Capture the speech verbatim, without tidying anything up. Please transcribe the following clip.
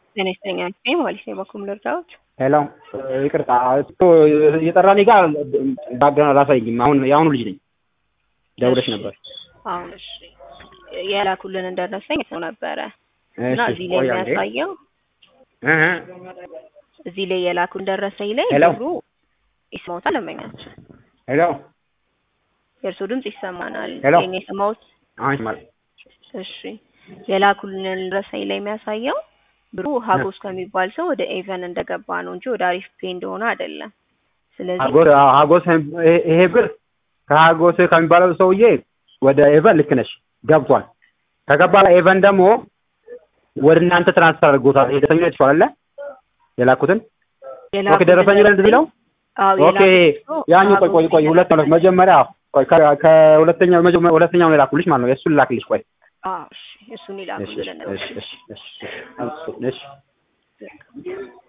ጤነኛ ነኝ ማለት ነው። በኩም ልርዳዎት? ሄሎ ይቅርታ እኮ እየጠራኝ ጋር ባክግራውንድ አላሳይም። አሁን የአሁኑ ልጅ ነኝ። ደውለሽ ነበር። አሁን እሺ የላኩልን እንደደረሰኝ ሰው ነበረ እና እዚህ ላይ የሚያሳየው እህ እዚህ ላይ የላኩልን ደረሰኝ ላይ ብሩ ይስማውታል ለመኛቸው። ሄሎ የእርሱ ድምጽ ይሰማናል። ሄሎ የኔ ሰማውት አሁን ማለት እሺ የላኩልን ደረሰኝ ላይ የሚያሳየው ብሩ ሀጎስ ከሚባል ሰው ወደ ኤቨን እንደገባ ነው እንጂ ወደ አሪፍ ፔ እንደሆነ አይደለም። ስለዚህ ሀጎስ ሀጎስ ይሄ ብር ከሀጎስ ከሚባለው ሰውዬ ወደ ኤቨን ልክ ነሽ ገብቷል። ከገባ ኤቨን ደግሞ ወደ እናንተ ትራንስፈር አድርጎታል። ይሄ ደረሰኝ ነው አይደል? የላኩትን ኦኬ ደረሰኝ ላይ እንደዚህ ኦኬ ያኛው ቆይ ቆይ ቆይ ሁለት ነው መጀመሪያ ቆይ ከሁለተኛው መጀመሪያ ሁለተኛው የላኩልሽ ማለት ነው። የእሱን ላክልሽ ቆይ አዎ እሺ እሱን ይላኩልን ነው። እሺ እሺ እሺ እሺ